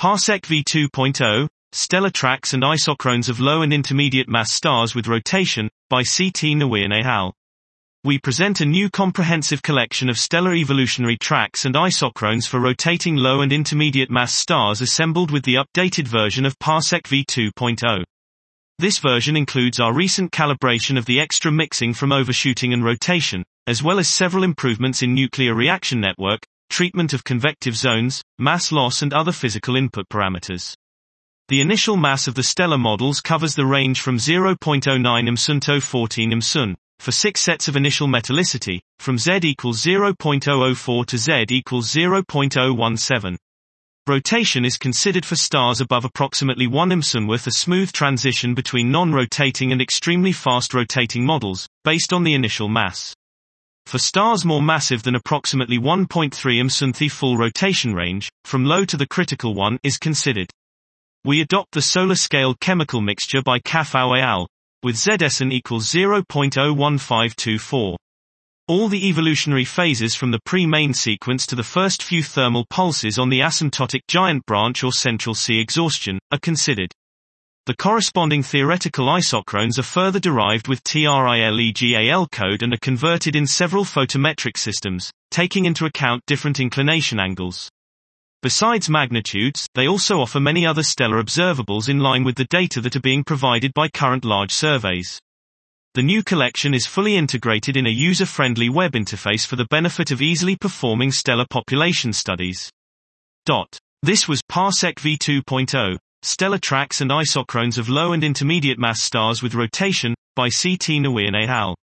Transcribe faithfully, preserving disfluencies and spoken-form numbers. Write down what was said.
Parsec V two point oh, Stellar Tracks and Isochrones of Low and Intermediate Mass Stars with Rotation, by C T Nguyen et al. We present a new comprehensive collection of stellar evolutionary tracks and isochrones for rotating low and intermediate mass stars assembled with the updated version of Parsec V two point oh. This version includes our recent calibration of the extra mixing from overshooting and rotation, as well as several improvements in nuclear reaction network, treatment of convective zones, mass loss and other physical input parameters. The initial mass of the stellar models covers the range from zero point zero nine M S U N to fourteen M S U N, for six sets of initial metallicity, from Z equals zero point zero zero four to Z equals zero point zero one seven. Rotation is considered for stars above approximately one M S U N with a smooth transition between non-rotating and extremely fast rotating models, based on the initial mass. For stars more massive than approximately one point three M S U N, the full rotation range, from low to the critical one, is considered. We adopt the solar scale chemical mixture by Caffau et al., with Z S N equals zero point zero one five two four. All the evolutionary phases from the pre-main sequence to the first few thermal pulses on the asymptotic giant branch or central C exhaustion, are considered. The corresponding theoretical isochrones are further derived with TRILEGAL code and are converted in several photometric systems, taking into account different inclination angles. Besides magnitudes, they also offer many other stellar observables in line with the data that are being provided by current large surveys. The new collection is fully integrated in a user-friendly web interface for the benefit of easily performing stellar population studies. Dot. This was Parsec V two point oh, Stellar Tracks and Isochrones of Low and Intermediate Mass Stars with Rotation, by C T Nguyen et al.